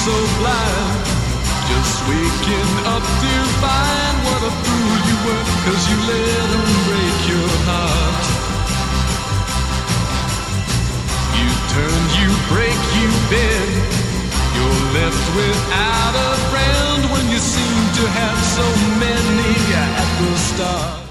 so blind, just waking up to find what a fool you were, 'cause you let him break your heart. You turn, you break, you bend, you're left without a friend when you seem to have so many at the start.